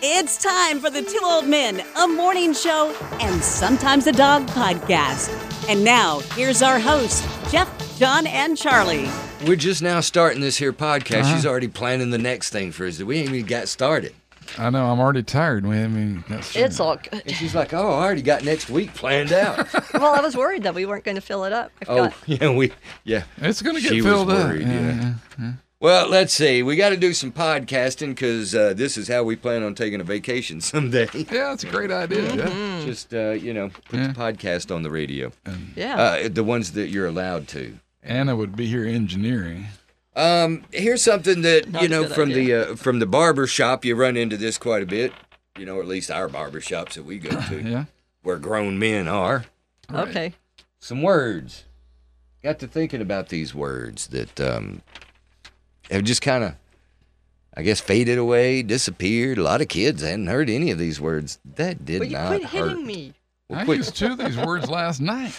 It's time for the Two Old Men, a morning show, and sometimes a dog podcast. And now, here's our hosts, Jeff, John, and Charlie. We're just now starting this here podcast. She's already planning the next thing for us. We ain't even got started. I know. I'm already tired. It's all good. And she's like, oh, I already got next week planned out. Well, I was worried that we weren't going to fill it up. Yeah. It's going to get She filled was up. worried, yeah. Well, let's see. We got to do some podcasting because this is how we plan on taking a vacation someday. Yeah, it's a great idea. Yeah. Just, put the podcast on the radio. Yeah. The ones that you're allowed to. Anna would be here engineering. Here's something that, Not a good from the barber shop, you run into this quite a bit. Or at least our barber shops that we go to. Yeah. Where grown men are. Okay. Some words. Got to thinking about these words that have just kind of, I guess, faded away, disappeared. A lot of kids hadn't heard any of these words. That did But you not quit hurt. hitting me. I used two of these words last night.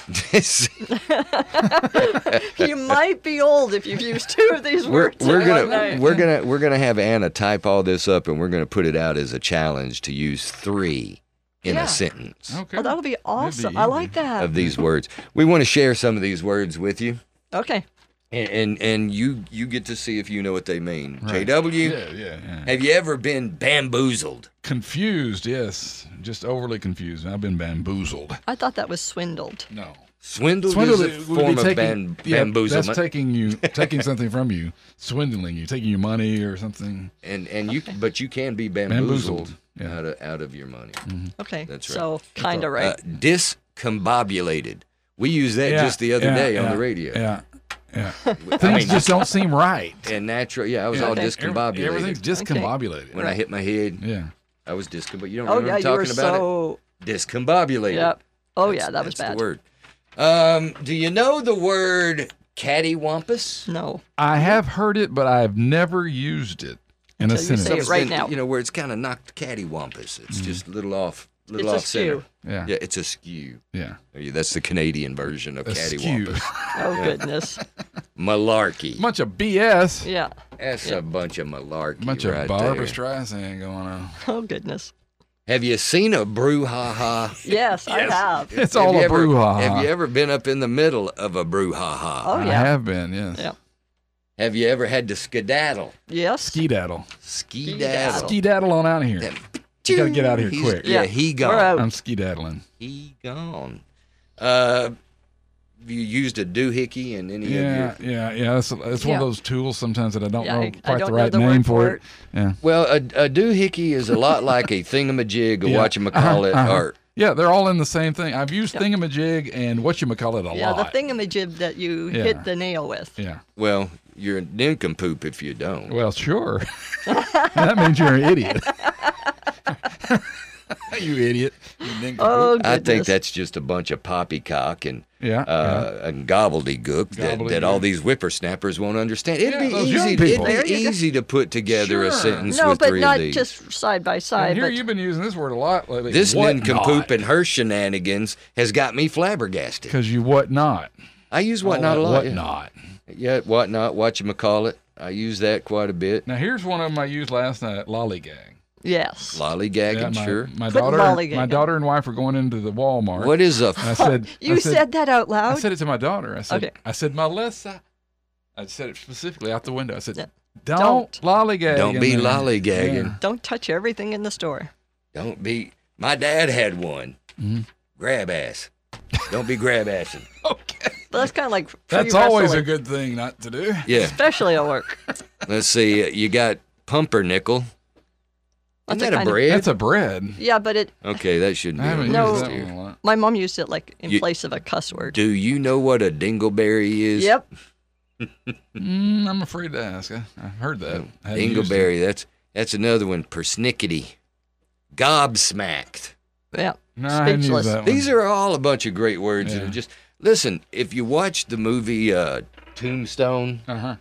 You might be old if you've used two of these we're words. in one night. gonna have Anna type all this up, and we're gonna put it out as a challenge to use 3 in Yeah. a sentence Okay. Oh, that'll be awesome. I easy. like that. of these words. We want to share some of these words with you. Okay. And you get to see if you know what they mean. Right. JW, Yeah. have you ever been bamboozled? Confused, yes. Just overly confused. I've been bamboozled. I thought that was swindled. No. Swindled is a would be form of taking, bamboozlement. That's taking something from you, swindling you, taking your money or something. But you can be bamboozled, Bamboozled, out of your money. Okay. That's right. So, kind of right. Discombobulated. We used that just the other day on the radio. Yeah. Things just don't seem right. And natural, I was all discombobulated. Everything's discombobulated. When I hit my head, Yeah. I was discombobulated. You don't Oh, remember yeah, I'm you were talking about so... it? Discombobulated. Yep. Oh, yeah, that was That's bad. the word. Do you know the word cattywampus? No. I have heard it, but I've never used it in a Until you sentence. say it right now. Where it's kind of knocked cattywampus. It's just a little off It's a center. skew. Yeah. Yeah, it's a skew. Yeah. That's the Canadian version of A skew. cattywampus. Oh, goodness. Malarkey. Bunch of BS. Yeah. That's a bunch of malarkey Bunch right of Barbara there. Streisand going on. Oh, goodness. Have you seen a brouhaha? Yes, I have. It's all a brouhaha. Have you ever been up in the middle of a brouhaha? Oh, I yeah. have been, yes. Yeah. Have you ever had to skedaddle? Yes. Ski-daddle. Skedaddle. Ski-daddle on out of here. You gotta get out of here quick. Yeah, Yeah, he we're gone. out. I'm ski-daddling. He gone. Have you used a doohickey in any of your... Yeah. It's one Yeah. of those tools sometimes that I don't Yeah, know I quite don't the know right the name word for for it. Yeah. Well, a doohickey is a lot like a thingamajig or Yeah. whatchamacallit or... Yeah, they're all in the same thing. I've used thingamajig and whatchamacallit a Yeah, lot. the thingamajig that you Yeah. hit the nail with. Yeah. Well, you're a nincompoop if you don't. Well, sure. That means you're an idiot. You idiot. You nincompoop. Oh, goodness. I think that's just a bunch of poppycock and and gobbledygook that all these whippersnappers won't understand. It'd Yeah, those young be people. There you go. easy to put together a Sure. sentence No, with but 3 not of these. just side by And side. here But you've been using this word a lot lately. This What nincompoop not? and her shenanigans has got me flabbergasted. Because you what not. I use what not a lot. What not. Yeah, what not, whatchamacallit. I use that quite a bit. Now, here's one of them I used last night, lollygag. yes. Lollygagging, Yeah, my Quit lollygagging. daughter and wife were going into the Walmart. What is a... And I said, You said that out I loud? said it to my daughter. Okay. I said, Melissa. I said it specifically out the window. I said, Yeah. don't lollygag. Don't in be there." lollygagging. Yeah. Don't touch everything in the store. Don't be... My dad had one. Mm-hmm. Grab ass. Don't be grab assing. Okay. But that's kind of like free That's always a wrestling, good thing not to do. Yeah. especially at work. Let's see. You got pumpernickel. Isn't That's a that a kind of- bread? That's a bread. Yeah, but it. Okay, that shouldn't I be haven't on No. the used list that here. one a lot. My mom used it like in You- place of a cuss word. Do you know what a dingleberry is? Yep. I'm afraid to ask. I've heard that. I haven't used it. Dingleberry. That's another one. Persnickety. Gobsmacked. Yeah. No, I hadn't used Speechless. that one. These are all a bunch of great words that Yeah. are just... Listen, if you watch the movie Tombstone, Uh-huh.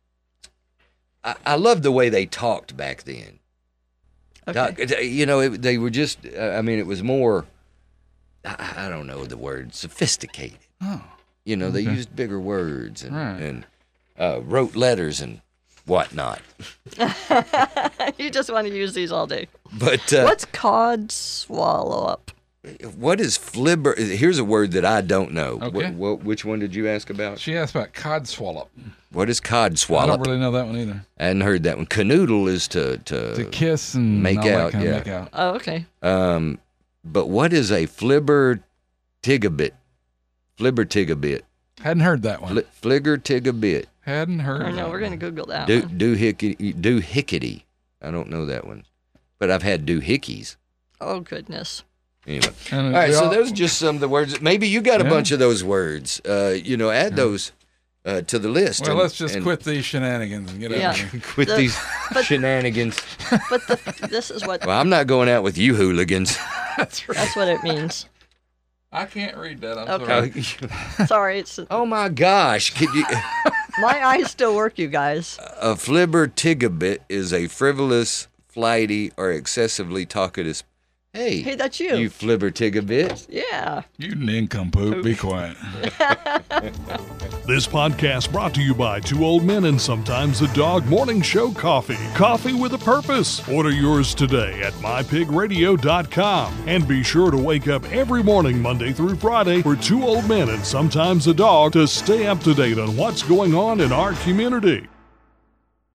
I love the way they talked back then. Okay. They were just, it was more, I don't know the word, sophisticated. Oh. They Okay. used bigger words Right. and wrote letters and whatnot. You just want to use these all day. But What's cod swallow up? what is flibber? Here's a word that I don't know. Okay. Which one did you ask about? She asked about cod swallop. What is cod I swallop? don't really know that one either. I hadn't heard that one. Canoodle is to To kiss and make all that out, kind of yeah. make out. Oh, okay. But what is a flibber tigabit? Flibber tigabit. Hadn't heard that one. Fligger tigabit. Hadn't heard I know, that we're one. going to Google that one. Doohickety. I don't know that one. But I've had doohickeys. Oh, goodness. Anyway. And All right, we so all- those are just some of the words. Maybe you got a Yeah. bunch of those words. Add those to the list. Well, and- let's just and quit these shenanigans and get Yeah. out of here. quit The- these but- shenanigans. But this is what Well, I'm not going out with you hooligans. That's right. that's what it means. I can't read that. I'm Okay. sorry. Sorry, it's Oh my gosh! Could you? my eyes still work, you guys. A flibber tigabit is a frivolous, flighty, or excessively talkative. Hey, Hey, that's you. you flibber tigabit. Yeah. You nincompoop. Be quiet. This podcast brought to you by Two Old Men and Sometimes the Dog Morning Show Coffee. Coffee with a purpose. Order yours today at mypigradio.com. And be sure to wake up every morning, Monday through Friday, for Two Old Men and Sometimes the Dog to stay up to date on what's going on in our community.